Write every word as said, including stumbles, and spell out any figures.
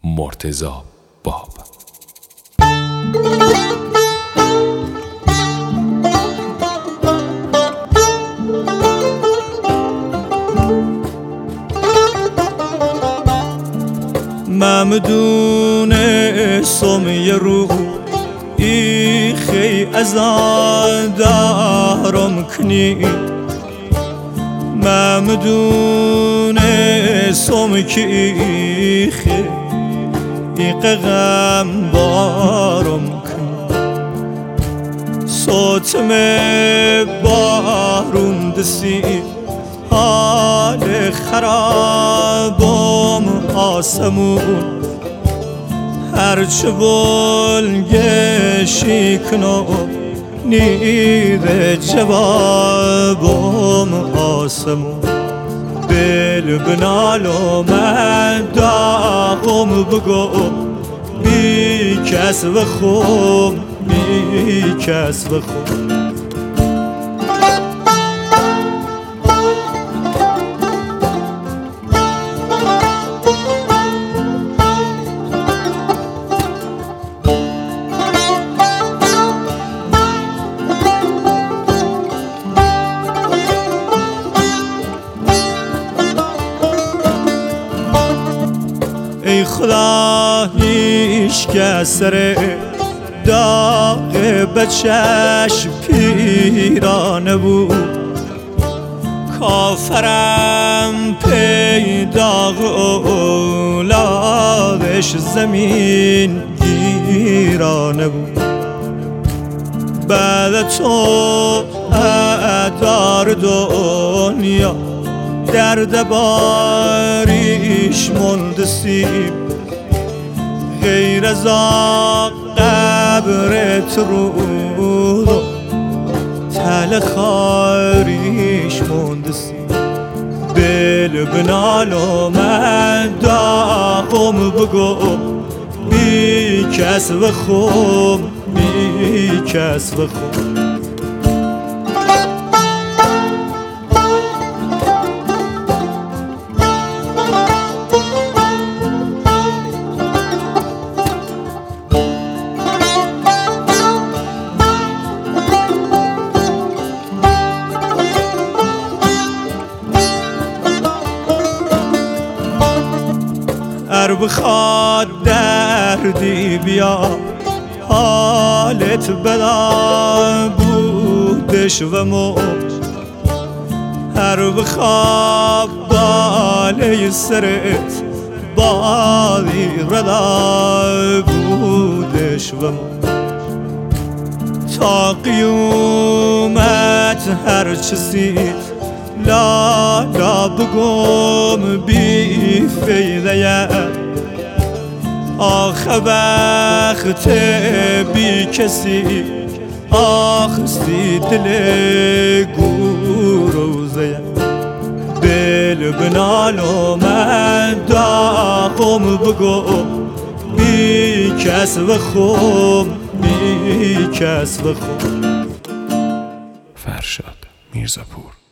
مرتضی باب. ممدون سومی رو ایخی ازان دارم کنی، ممدون سومی که ایخی ایق غم بارم کنی، صوتم بارم دسی حال خرابم آسمون، هرچه بلگشی کنم نیده جوابم آسمون. بل بنالو من داغم بگم بی کس و خوم بی کس و خوم. ای خدا هیچ کس سر داغ بچش پیرانه بود، کافرم پی داغ اولادش زمین گیرانه بود. بعد تو ادار دنیا درد باریش مندسیم، غیر از قبرت رو تل خاریش مندسیم. بل بنالو من داغم بگم بی کس و خوم بی کس و خوم. ار بخواد دردی بیا حالت بلا بودش و موج، هر بخواب باله سرت بادی ردا بودش و موج. تا قیومت هر چیزید لا لا بگم بی فیده، آخ وقت بی کسی آخستی دل گوروزه. بل بنالو من داغم بگم بی کس و خوم بی کس و خوم. فرشاد میرزاپور.